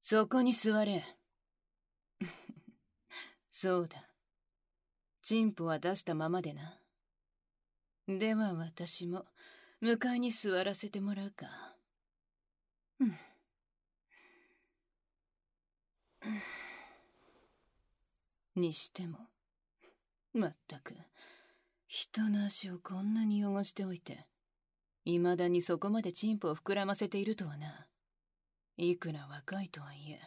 そこに座れ。そうだ。チンポは出したままでな。では私も向かいに座らせてもらうか。にしても、まったく人の足をこんなに汚しておいて、未だにそこまでチンポを膨らませているとはな。いくら若いとはいえ。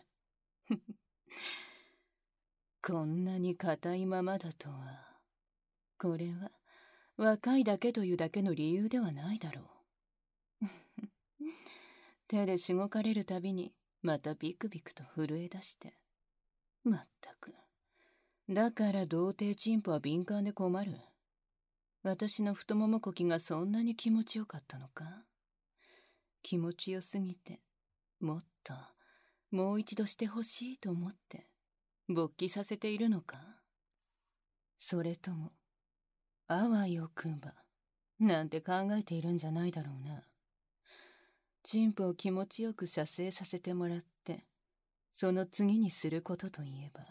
こんなに硬いままだとは。これは若いだけというだけの理由ではないだろう。手でしごかれるたびにまたビクビクと震え出して。まったく。だから童貞チンポは敏感で困る。私の太ももこきがそんなに気持ちよかったのか？気持ちよすぎて、もっともう一度してほしいと思って勃起させているのか？それともあわよくばなんて考えているんじゃないだろうな。チンポを気持ちよく射精させてもらって、その次にすることといえば、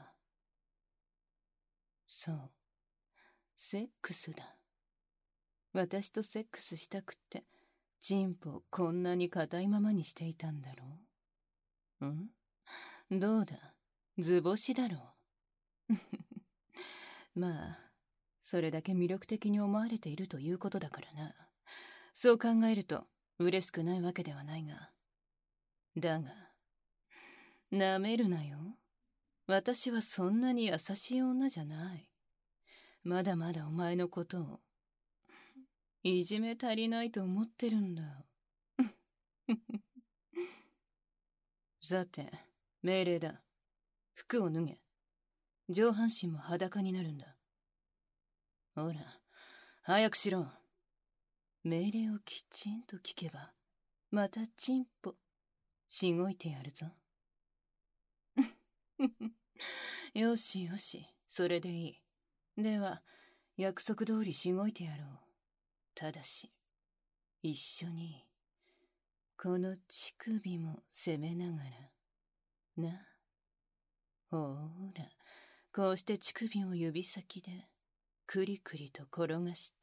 そう、セックスだ。私とセックスしたくって、チンポをこんなに硬いままにしていたんだろう。どうだ、図星だろう。まあ、それだけ魅力的に思われているということだからな。そう考えると嬉しくないわけではないが。だが、なめるなよ。私はそんなに優しい女じゃない。まだまだお前のことをいじめ足りないと思ってるんだ。さて、命令だ。服を脱げ。上半身も裸になるんだ。ほら、早くしろ。命令をきちんと聞けば、またチンポ、しごいてやるぞ。よしよし、それでいい。では、約束通りしごいてやろう。ただし、一緒に、この乳首も攻めながら、な。ほーら、こうして乳首を指先で、くりくりと転がして。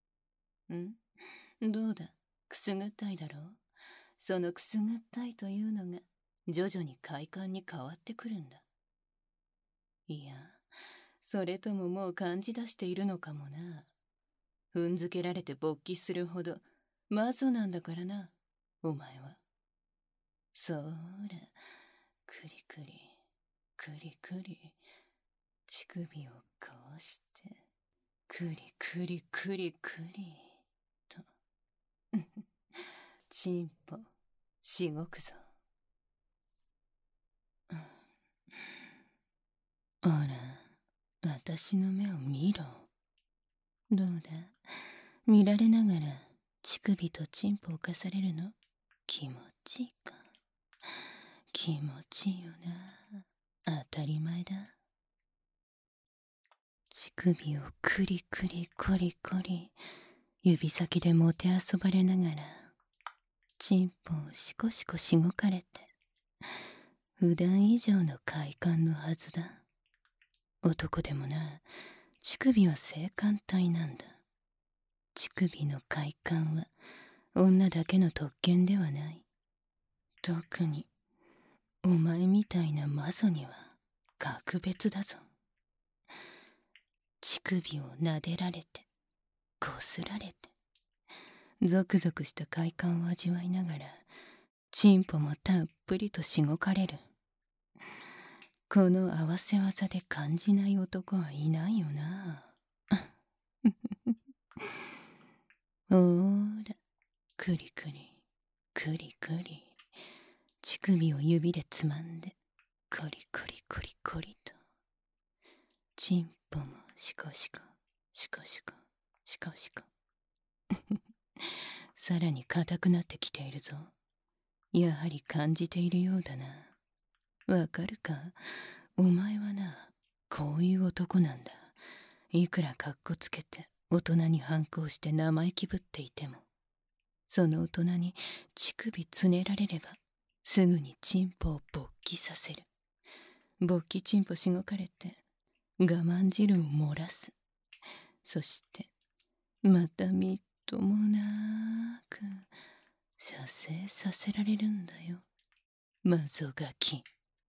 どうだ、くすぐったいだろう？そのくすぐったいというのが、徐々に快感に変わってくるんだ。いや、それとももう感じ出しているのかもな。踏んづけられて勃起するほどマゾなんだからな、お前は。そーら、くりくり、くりくり、乳首をこうして、くりくりくりくりと。チンポ、しごくぞ。ほら、私の目を見ろ。どうだ、見られながら乳首とチンポをかされるの気持ちいいか？気持ちいいよな。当たり前だ。乳首をクリクリコリコリ指先でもてあそばれながら、チンポをしこしこしごかれて、普段以上の快感のはずだ。男でもな、乳首は性感帯なんだ。乳首の快感は女だけの特権ではない。特にお前みたいなマゾには格別だぞ。乳首を撫でられて、こすられて、ゾクゾクした快感を味わいながら、チンポもたっぷりとしごかれる。この合わせ技で感じない男はいないよな。ほーら、くりくり、くりくり、乳首を指でつまんで、コリコリコリコリと。チンポもシコシコ、シコシコ、シコシコ。さらに硬くなってきているぞ。やはり感じているようだな。わかるか？お前はな、こういう男なんだ。いくらかっこつけて大人に反抗して生意気ぶっていても、その大人に乳首つねられればすぐにチンポを勃起させる。勃起チンポしごかれて我慢汁を漏らす。そしてまたみっともなく射精させられるんだよ、マゾガキ。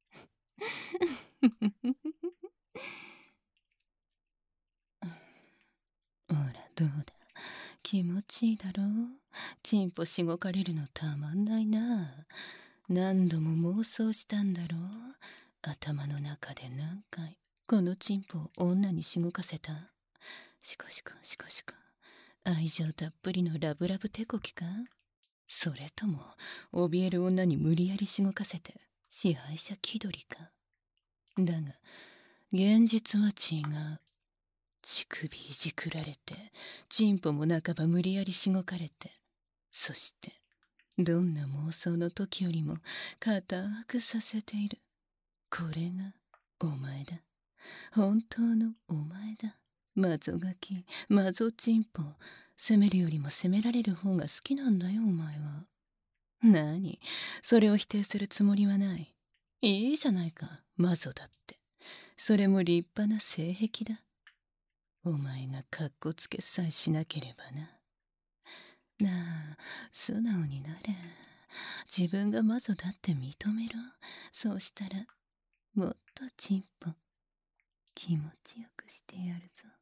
ほらどうだ、気持ちいいだろう。チンポしごかれるのたまんないな。何度も妄想したんだろう。頭の中で何回このチンポを女にしごかせた。しこしこしこしこ、愛情たっぷりのラブラブ手こきか。それとも怯える女に無理やりしごかせて支配者気取りか。だが現実は違う。乳首いじくられて、チンポも半ば無理やりしごかれて、そしてどんな妄想の時よりも固くさせている。これがお前だ。本当のお前だ。マゾガキ、マゾチンポ。責めるよりも責められる方が好きなんだよ、お前は。何、それを否定するつもりはない。いいじゃないか、マゾだって。それも立派な性癖だ。お前がかっこつけさえしなければな。なあ、素直になれ。自分がマゾだって認めろ。そうしたらもっとチンポ気持ちよくしてやるぞ。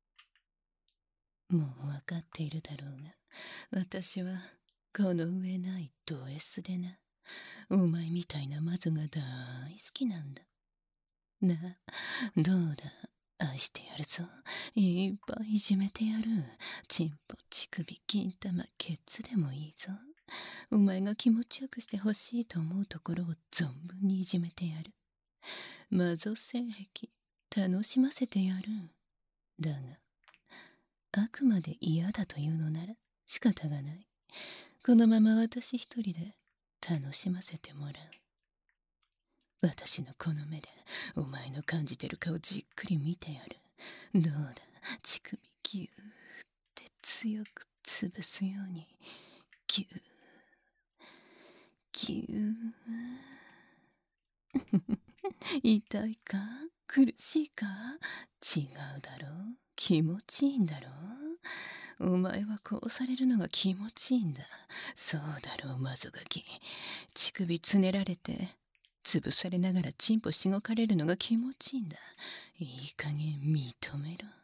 もう分かっているだろうが、私はこの上ないド S でな。お前みたいなマゾが大好きなんだ。なあ、どうだ、愛してやるぞ。いっぱいいじめてやる。チンポ、乳首、金玉、ケツでもいいぞ。お前が気持ちよくしてほしいと思うところを存分にいじめてやる。マゾ性癖、楽しませてやる。だがあくまで嫌だというのなら仕方がない。このまま私一人で楽しませてもらう。私のこの目でお前の感じてる顔じっくり見てやる。どうだ、乳首ギューって強く潰すように。ギューギュー痛いか、苦しいか。違うだろう、気持ちいいんだろう。お前はこうされるのが気持ちいいんだ。そうだろう、マゾガキ。乳首つねられて潰されながらチンポしごかれるのが気持ちいいんだ。いい加減認めろ。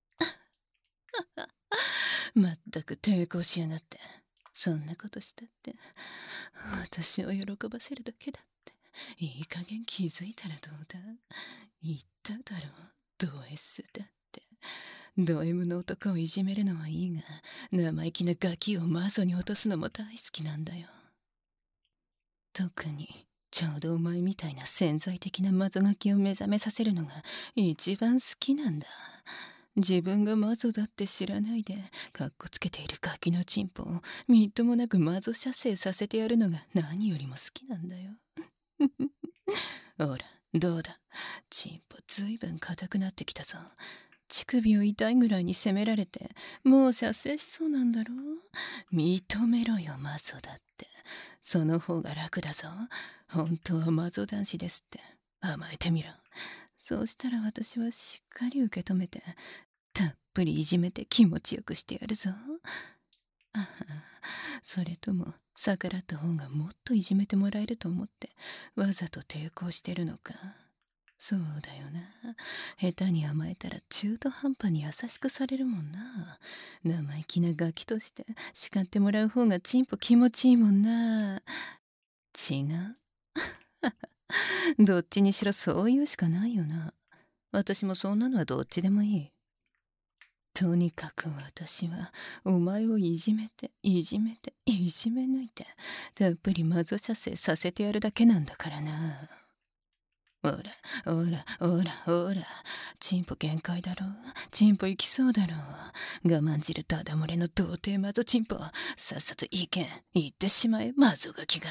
まったく抵抗しやがって。そんなことしたって私を喜ばせるだけだって。いい加減気づいたらどうだ。言っただろう、ド S だって。ド M の男をいじめるのはいいが、生意気なガキをマゾに落とすのも大好きなんだよ。特にちょうどお前みたいな潜在的なマゾガキを目覚めさせるのが一番好きなんだ。自分がマゾだって知らないでかっこつけているガキのチンポをみっともなくマゾ射精させてやるのが何よりも好きなんだよ。ほらどうだ、チンポずいぶん硬くなってきたぞ。乳首を痛いぐらいに責められてもう射精しそうなんだろう。認めろよ、マゾだって。その方が楽だぞ。本当はマゾ男子ですって甘えてみろ。そうしたら私はしっかり受け止めてたっぷりいじめて気持ちよくしてやるぞ。あは、それとも逆らった方がもっといじめてもらえると思ってわざと抵抗してるのか。そうだよな。下手に甘えたら中途半端に優しくされるもんな。生意気なガキとして叱ってもらう方がチンポ気持ちいいもんな。違うどっちにしろそう言うしかないよな。私もそんなのはどっちでもいい。とにかく私はお前をいじめていじめていじめ抜いてたっぷりマゾ射精させてやるだけなんだからな。ほらほらほらほら、チンポ限界だろ。チンポ行きそうだろ。我慢汁ただ漏れの童貞マゾチンポ、さっさと意見言ってしまえ、マゾガキが。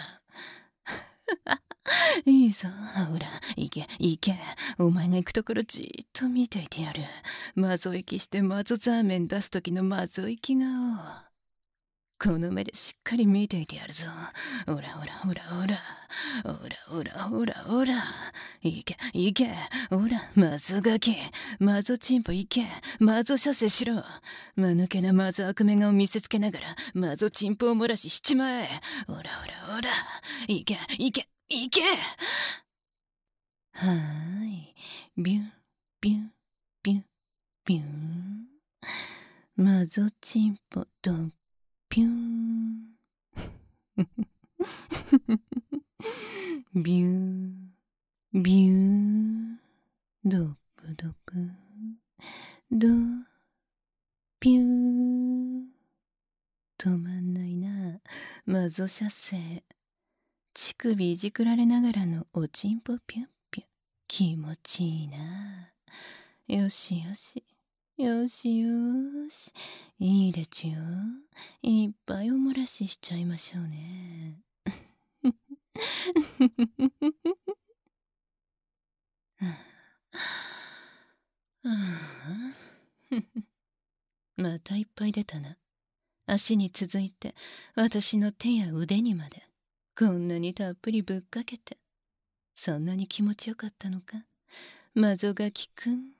いいぞ、ほら行け行け。お前が行くところじっと見ていてやる。マゾ息してマゾザーメン出す時のマゾ息顔。 この目でしっかり見ていてやるぞ。おらおらおらおら。おらおらおらおら。いけいけ。おら、マゾガキ。マゾチンポいけ。マゾ射精しろ。間抜けなマゾ悪目顔見せつけながら、マゾチンポを漏らしちまえ。おらおらおら。いけいけいけ。はーい。ビュンビュンビュンビュン。マゾチンポドンピュン。ビュービュードップドップドピュー。止まんないな。マゾ射精。乳首いじくられながらのおちんぽピュンピュン。気持ちいいな。よしよしよしよし。いいでちゅよ。いっぱいお漏らししちゃいましょうね。またいっぱい出たな。足に続いて私の手や腕にまでこんなにたっぷりぶっかけて。そんなに気持ちよかったのか、マゾガキくん。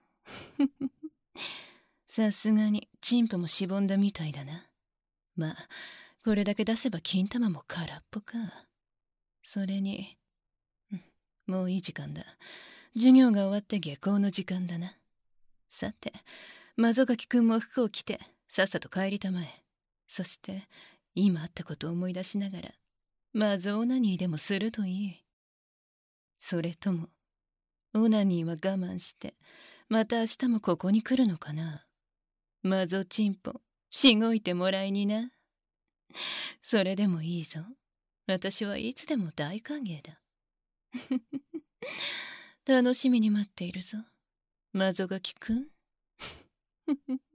さすがにチンポもしぼんだみたいだな。まあこれだけ出せば金玉も空っぽか。それに、もういい時間だ。授業が終わって下校の時間だな。さて、マゾガキくんも服を着てさっさと帰りたまえ。そして今あったことを思い出しながらマゾオナニーでもするといい。それともオナニーは我慢してまた明日もここに来るのかな。マゾチンポしごいてもらいにな。それでもいいぞ。私はいつでも大歓迎だ。楽しみに待っているぞ、マゾガキくん。